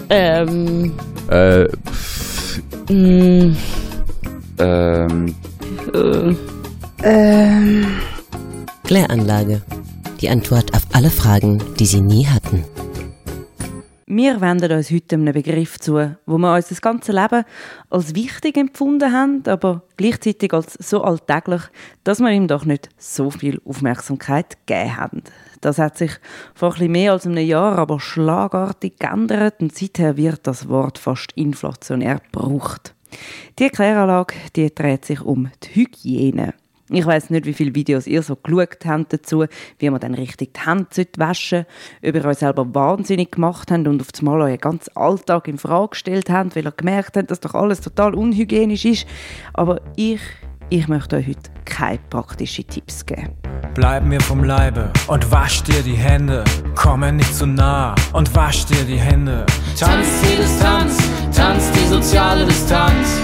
Kläranlage. Die Antwort auf alle Fragen, die Sie nie hatten. Wir wenden uns heute einem Begriff zu, wo wir uns das ganze Leben als wichtig empfunden haben, aber gleichzeitig als so alltäglich, dass wir ihm doch nicht so viel Aufmerksamkeit gegeben haben. Das hat sich vor ein bisschen mehr als einem Jahr aber schlagartig geändert und seither wird das Wort fast inflationär gebraucht. Die Kläranlage, die dreht sich um die Hygiene. Ich weiss nicht, wie viele Videos ihr so geschaut habt dazu, wie man dann richtig die Hände waschen sollte, ob ihr euch selber wahnsinnig gemacht habt und auf einmal euren ganzen Alltag in Frage gestellt habt, weil ihr gemerkt habt, dass doch alles total unhygienisch ist. Aber ich möchte euch heute keine praktischen Tipps geben. Bleib mir vom Leibe und wasch dir die Hände. Komme nicht zu nah und wasch dir die Hände. Tanz die Distanz, tanz die soziale Distanz.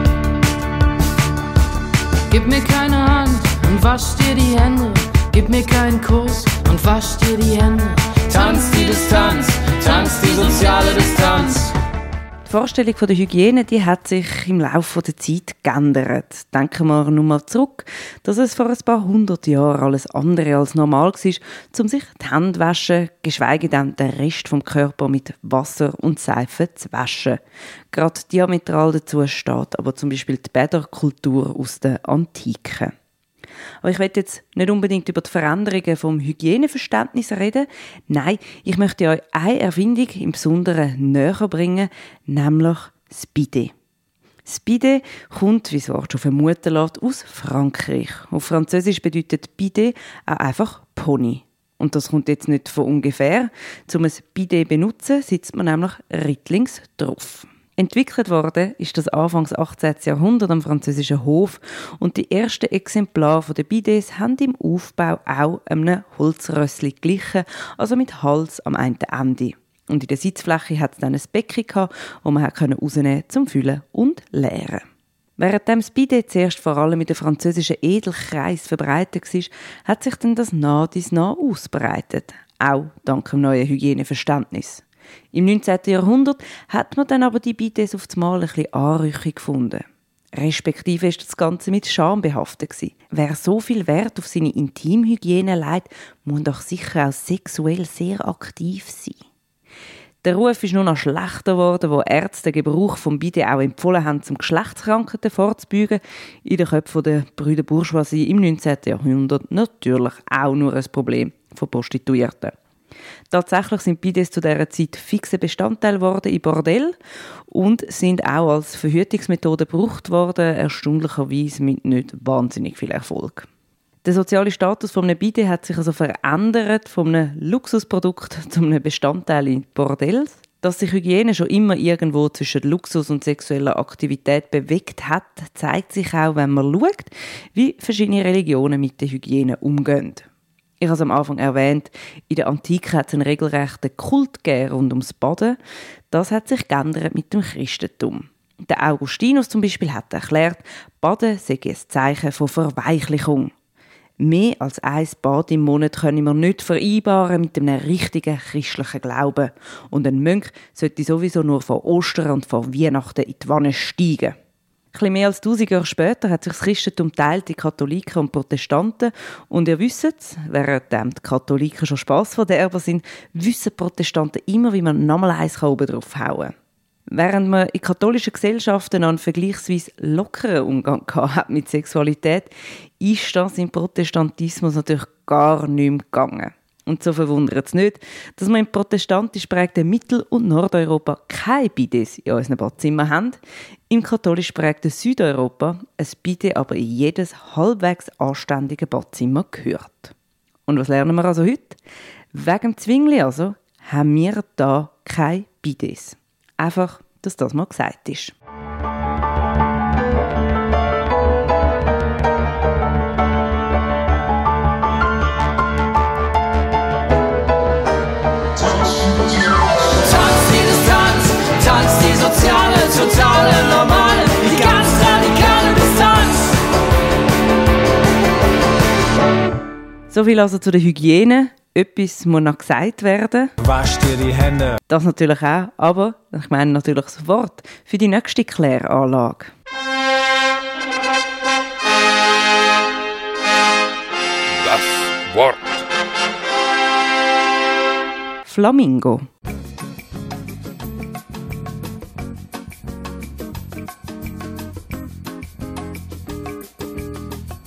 Gib mir keine Hand und wasch dir die Hände. Gib mir keinen Kuss und wasch dir die Hände. Tanz die Distanz, tanz die soziale Distanz. Die Vorstellung von der Hygiene, die hat sich im Laufe der Zeit geändert. Denken wir nur mal zurück, dass es vor ein paar 100 Jahren alles andere als normal war, um sich die Hände zu waschen, geschweige denn den Rest vom Körper mit Wasser und Seife zu waschen. Gerade diametral dazu steht aber zum Beispiel die Bäderkultur aus der Antike. Aber ich will jetzt nicht unbedingt über die Veränderungen vom Hygieneverständnis reden. Nein, ich möchte euch eine Erfindung im Besonderen näher bringen, nämlich das Bidet. Das Bidet kommt, wie das Wort schon vermuten lässt, aus Frankreich. Auf Französisch bedeutet Bidet auch einfach Pony. Und das kommt jetzt nicht von ungefähr. Um ein Bidet zu benutzen, sitzt man nämlich rittlings drauf. Entwickelt worden ist das Anfangs 18. Jahrhundert am französischen Hof und die ersten Exemplare der Bidets haben im Aufbau auch einem Holzrössli geglichen, also mit Hals am einen Ende. Und in der Sitzfläche hat es dann ein Becken gehabt, das man rausnehmen konnte zum Füllen und Leeren. Während das Bidet zuerst vor allem in den französischen Edelkreis verbreitet war, hat sich dann das nach dies nach ausbreitet, auch dank dem neuen Hygieneverständnis. Im 19. Jahrhundert hat man dann aber die Bidets auf einmal ein bisschen anrüchig gefunden. Respektive ist das Ganze mit Scham behaftet gewesen. Wer so viel Wert auf seine Intimhygiene legt, muss doch sicher auch sexuell sehr aktiv sein. Der Ruf ist nur noch schlechter geworden, wo Ärzte den Gebrauch vom Bidet auch empfohlen haben, um Geschlechtskrankheiten vorzubeugen. In den Köpfen der Brüder Bourgeoisie im 19. Jahrhundert natürlich auch nur ein Problem von Prostituierten. Tatsächlich sind Bidets zu dieser Zeit fixe Bestandteil geworden in Bordell und sind auch als Verhütungsmethode gebraucht worden, erstaunlicherweise mit nicht wahnsinnig viel Erfolg. Der soziale Status von einem Bidet hat sich also verändert von einem Luxusprodukt zu einem Bestandteil in Bordells. Dass sich Hygiene schon immer irgendwo zwischen Luxus und sexueller Aktivität bewegt hat, zeigt sich auch, wenn man schaut, wie verschiedene Religionen mit der Hygiene umgehen. Ich habe es am Anfang erwähnt, in der Antike hat es einen regelrechten Kult gegeben rund ums Baden. Das hat sich geändert mit dem Christentum. Der Augustinus zum Beispiel hat erklärt, Baden sei ein Zeichen von Verweichlichung. Mehr als ein Bad im Monat können wir nicht vereinbaren mit einem richtigen christlichen Glauben. Und ein Mönch sollte sowieso nur vor Ostern und vor Weihnachten in die Wanne steigen. Ein bisschen mehr als 1000 Jahre später hat sich das Christentum teilt in Katholiken und Protestanten. Und ihr wisst es, während die Katholiken schon Spassverderber sind, wissen die Protestanten immer, wie man nochmal eins oben drauf hauen kann. Während man in katholischen Gesellschaften einen vergleichsweise lockeren Umgang hat mit Sexualität, ist das im Protestantismus natürlich gar nicht mehr gegangen. Und so verwundert es nicht, dass wir im protestantisch prägten Mittel- und Nordeuropa keine Bidets in unseren Badezimmern haben, im katholisch prägten Südeuropa ein Bidet aber in jedes halbwegs anständige Badzimmer gehört. Und was lernen wir also heute? Wegen dem Zwingli also haben wir da keine Bidets. Einfach, dass das mal gesagt ist. Tanz die Distanz, tanz die soziale, totale, normale, die ganz radikale Distanz. So viel also zu der Hygiene. etwas muss noch gesagt werden. Wasch dir die Hände. Das natürlich auch, aber ich meine natürlich sofort für die nächste Kläranlage. Das Wort. Flamingo.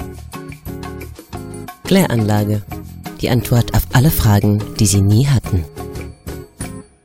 Kläranlage. Die Antwort auf alle Fragen, die Sie nie hatten.